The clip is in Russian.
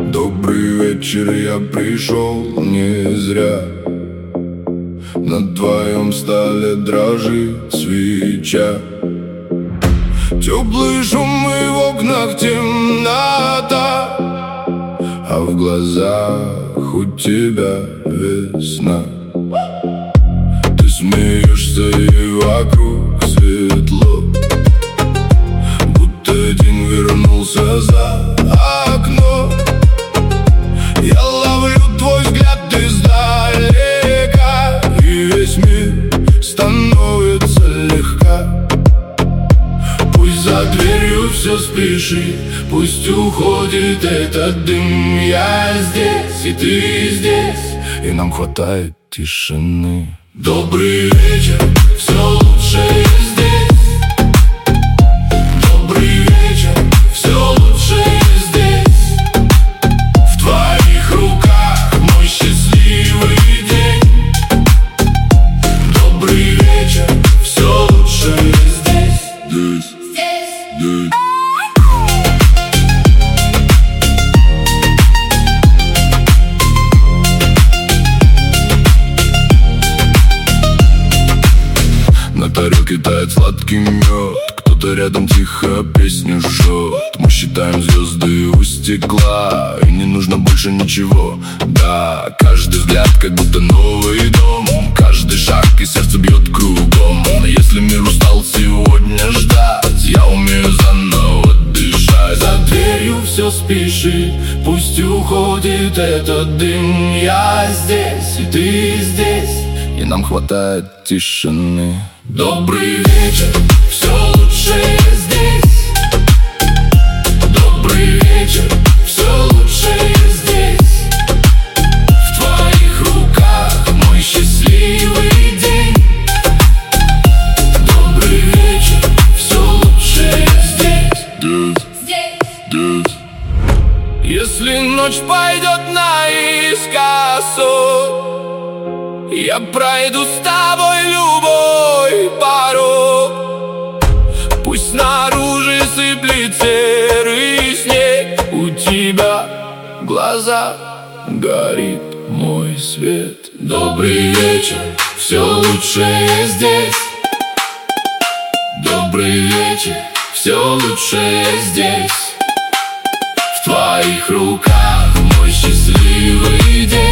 Добрый вечер, я пришел не зря. На твоем столе дрожит свеча. Теплый шум и в окнах темнота, а в глазах у тебя весна. Ты смеешься и вокруг светло, будто день вернулся за окно. Я ловлю твой взгляд издалека, и весь мир становится легка. Пусть за дверью все спешит, пусть уходит этот дым. Я здесь, и ты здесь, и нам хватает тишины. Добрый вечер, все лучшее здесь. Добрый вечер, все лучшее здесь. В твоих руках мой счастливый день. Добрый вечер, все лучшее здесь. Здесь. На тарелке тает сладкий мед, кто-то рядом тихо песню жжет. Мы считаем звезды у стекла, и не нужно больше ничего. Да, каждый взгляд как будто новый дом, каждый шаг и сердце бьет кругом. Но если мир устал сегодня ждать, я умею заново дышать. За дверью все спешит, пусть уходит этот дым. Я здесь, и ты здесь, и нам хватает тишины. Добрый вечер, все лучшее здесь. Добрый вечер, все лучшее здесь. В твоих руках мой счастливый день. Добрый вечер, все лучшее здесь. Здесь. Если ночь пойдет наискосок, я пройду с тобой любой порог. Пусть снаружи сыплет серый снег, у тебя в глазах горит мой свет. Добрый вечер, все лучшее здесь. Добрый вечер, все лучшее здесь. В твоих руках мой счастливый день.